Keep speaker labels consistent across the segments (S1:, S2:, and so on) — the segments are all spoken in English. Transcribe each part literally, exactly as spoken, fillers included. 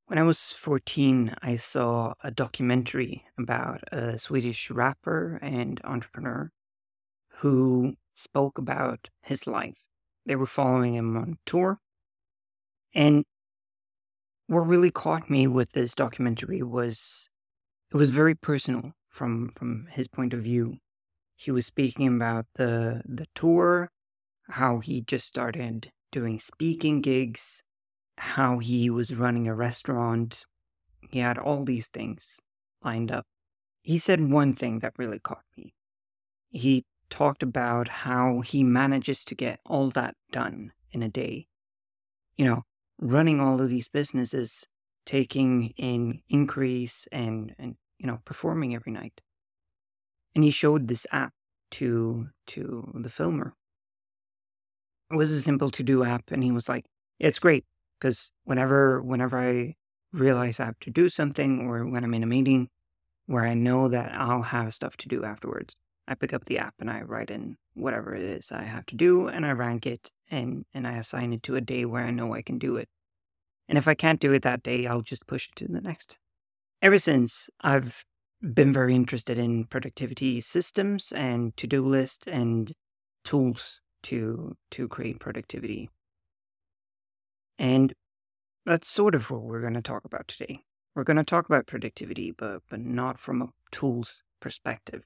S1: When I was fourteen, I saw a documentary about a Swedish rapper and entrepreneur who spoke about his life. They were following him on tour. And what really caught me with this documentary was it was very personal from from his point of view. He was speaking about the the tour, how he just started doing speaking gigs, how he was running a restaurant. He had all these things lined up. He said one thing that really caught me. He talked about how he manages to get all that done in a day. You know, running all of these businesses, taking in inquiries and, and you know, performing every night. And he showed this app to to the filmer. It was a simple to-do app, and he was like, yeah, it's great, because whenever whenever I realize I have to do something, or when I'm in a meeting where I know that I'll have stuff to do afterwards, I pick up the app and I write in whatever it is I have to do, and I rank it, and, and I assign it to a day where I know I can do it. And if I can't do it that day, I'll just push it to the next. Ever since, I've been very interested in productivity systems and to-do lists and tools to to create productivity. And that's sort of what we're going to talk about today. We're going to talk about productivity, but, but not from a tools perspective.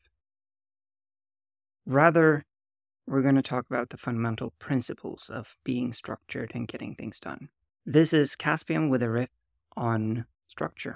S1: Rather, we're going to talk about the fundamental principles of being structured and getting things done. This is Caspian with a riff on structure.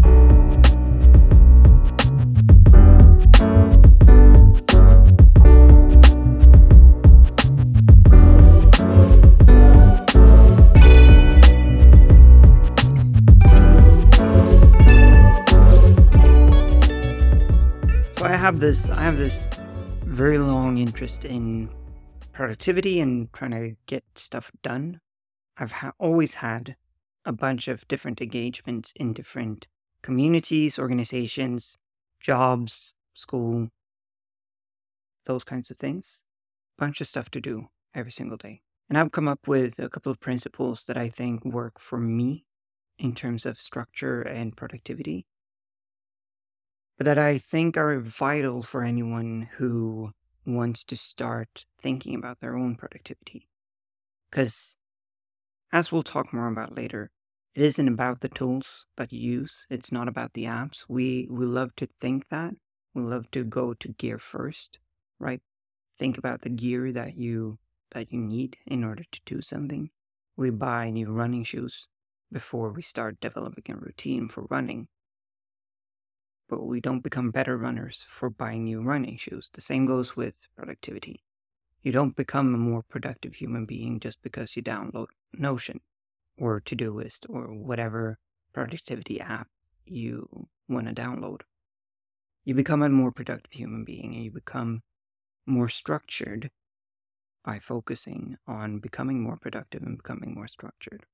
S1: So I have this I have this very long interest in productivity and trying to get stuff done. I've ha- always had a bunch of different engagements in different communities, organizations, jobs, school, those kinds of things. Bunch of stuff to do every single day. And I've come up with a couple of principles that I think work for me in terms of structure and productivity, but that I think are vital for anyone who wants to start thinking about their own productivity. Because, as we'll talk more about later, it isn't about the tools that you use. It's not about the apps. We we love to think that. We love to go to gear first, right? Think about the gear that you that you need in order to do something. We buy new running shoes before we start developing a routine for running. But we don't become better runners for buying new running shoes. The same goes with productivity. You don't become a more productive human being just because you download Notion or Todoist or whatever productivity app you want to download. You become a more productive human being, and you become more structured by focusing on becoming more productive and becoming more structured.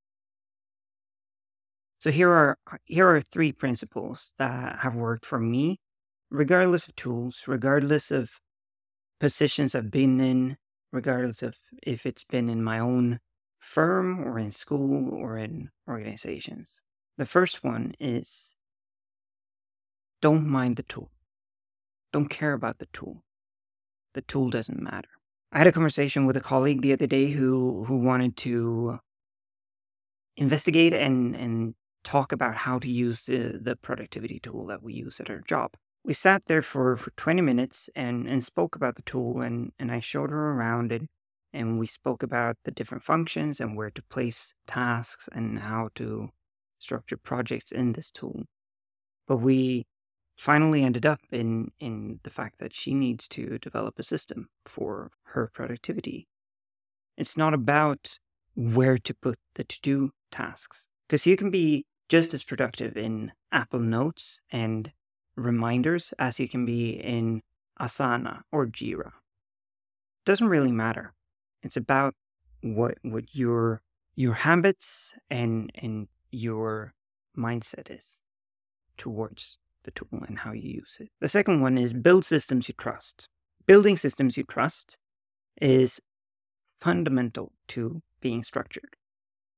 S1: So here are here are three principles that have worked for me, regardless of tools, regardless of positions I've been in, regardless of if it's been in my own firm or in school or in organizations. The first one is don't mind the tool. Don't care about the tool. The tool doesn't matter. I had a conversation with a colleague the other day who who wanted to investigate and, and talk about how to use the, the productivity tool that we use at our job. We sat there for, for twenty minutes and, and spoke about the tool, and, and I showed her around it, and we spoke about the different functions and where to place tasks and how to structure projects in this tool. But we finally ended up in, in the fact that she needs to develop a system for her productivity. It's not about where to put the to-do tasks, because you can be just as productive in Apple Notes and reminders as you can be in Asana or Jira. It doesn't really matter. It's about what what your your habits and and your mindset is towards the tool and how you use it. The second one is build systems you trust. Building systems you trust is fundamental to being structured.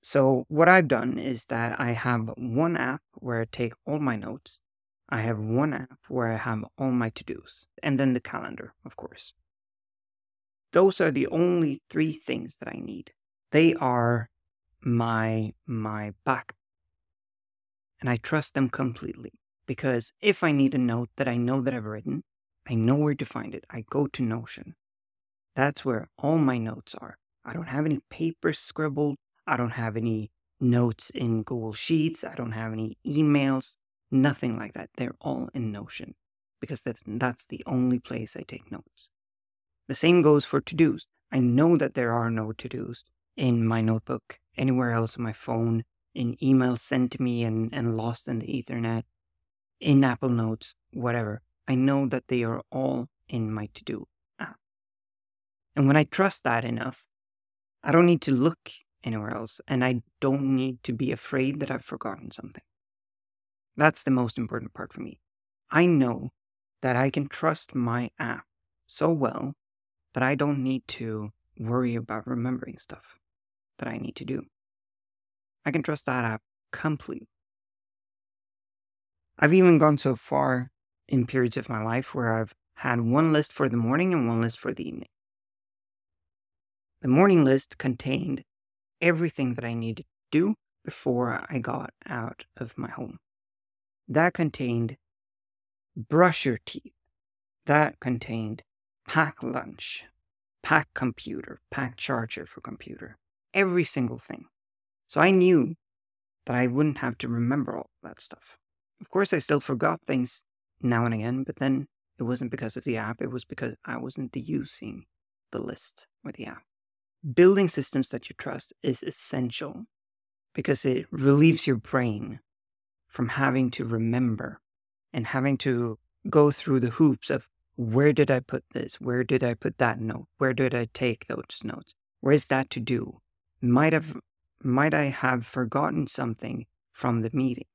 S1: So what I've done is that I have one app where I take all my notes. I have one app where I have all my to-dos, and then the calendar, of course. Those are the only three things that I need. They are my my back, and I trust them completely. Because if I need a note that I know that I've written, I know where to find it. I go to Notion. That's where all my notes are. I don't have any paper scribbled. I don't have any notes in Google Sheets. I don't have any emails. Nothing like that. They're all in Notion because that's, that's the only place I take notes. The same goes for to-dos. I know that there are no to-dos in my notebook, anywhere else on my phone, in emails sent to me and, and lost in the Ethernet, in Apple Notes, whatever. I know that they are all in my to-do app. And when I trust that enough, I don't need to look anywhere else, and I don't need to be afraid that I've forgotten something. That's the most important part for me. I know that I can trust my app so well that I don't need to worry about remembering stuff that I need to do. I can trust that app completely. I've even gone so far in periods of my life where I've had one list for the morning and one list for the evening. The morning list contained everything that I needed to do before I got out of my home. That contained brush your teeth. That contained pack lunch, pack computer, pack charger for computer. Every single thing. So I knew that I wouldn't have to remember all that stuff. Of course, I still forgot things now and again, but then it wasn't because of the app. It was because I wasn't using the list or the app. Building systems that you trust is essential because it relieves your brain from having to remember and having to go through the hoops of where did I put this? Where did I put that note? Where did I take those notes? Where is that to do? Might have, might I have forgotten something from the meeting?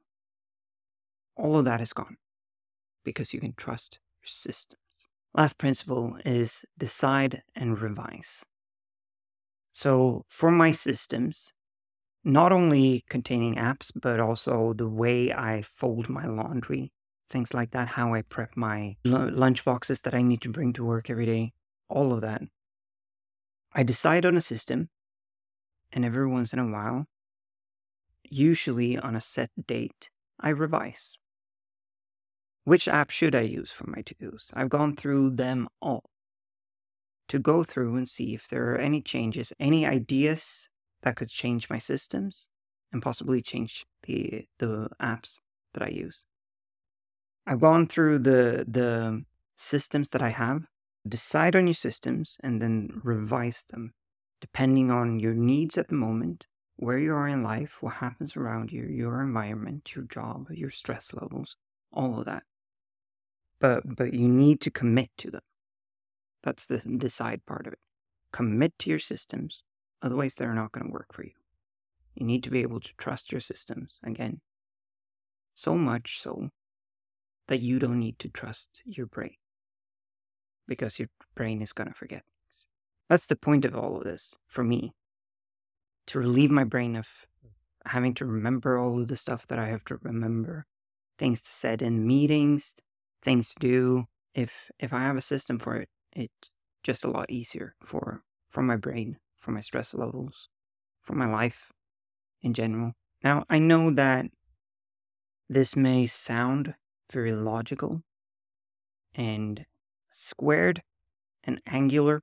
S1: All of that is gone because you can trust your systems. Last principle is decide and revise. So for my systems, not only containing apps, but also the way I fold my laundry, things like that, how I prep my lunch boxes that I need to bring to work every day, all of that. I decide on a system, and every once in a while, usually on a set date, I revise. Which app should I use for my to-dos? I've gone through them all to go through and see if there are any changes, any ideas that could change my systems and possibly change the the apps that I use. I've gone through the the systems that I have, decide on your systems, and then revise them depending on your needs at the moment, where you are in life, what happens around you, your environment, your job, your stress levels, all of that. But but you need to commit to them. That's the decide part of it. Commit to your systems, otherwise they're not going to work for you. You need to be able to trust your systems, again, so much so that you don't need to trust your brain, because your brain is going to forget things. That's the point of all of this, for me, to relieve my brain of having to remember all of the stuff that I have to remember, things said in meetings, things to do. If if I have a system for it, it's just a lot easier for, for my brain, for my stress levels, for my life in general. Now, I know that this may sound very logical and squared and angular,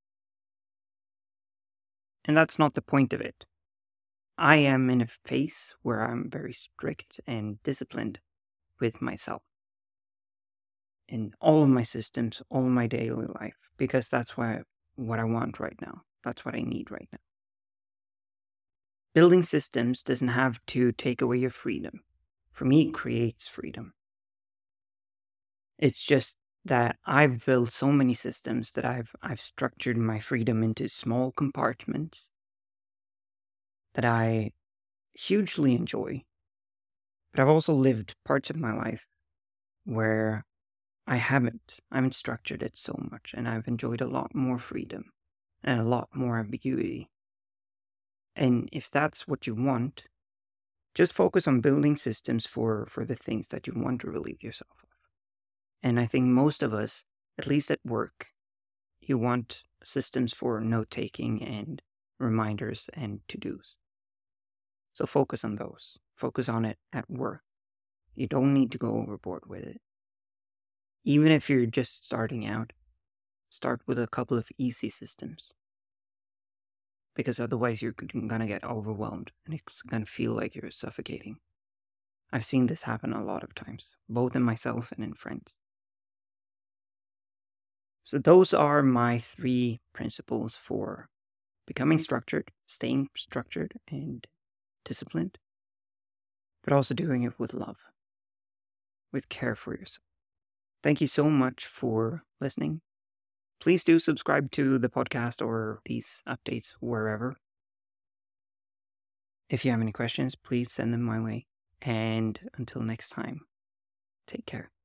S1: and that's not the point of it. I am in a phase where I'm very strict and disciplined with myself in all of my systems, all of my daily life, because that's why, what I want right now. That's what I need right now. Building systems doesn't have to take away your freedom. For me, it creates freedom. It's just that I've built so many systems that I've I've structured my freedom into small compartments that I hugely enjoy. But I've also lived parts of my life where I haven't. I haven't structured it so much, and I've enjoyed a lot more freedom and a lot more ambiguity. And if that's what you want, just focus on building systems for, for the things that you want to relieve yourself of. And I think most of us, at least at work, you want systems for note taking and reminders and to dos. So focus on those. Focus on it at work. You don't need to go overboard with it. Even if you're just starting out, start with a couple of easy systems. Because otherwise you're going to get overwhelmed and it's going to feel like you're suffocating. I've seen this happen a lot of times, both in myself and in friends. So those are my three principles for becoming structured, staying structured and disciplined, but also doing it with love, with care for yourself. Thank you so much for listening. Please do subscribe to the podcast or these updates wherever. If you have any questions, please send them my way. And until next time, take care.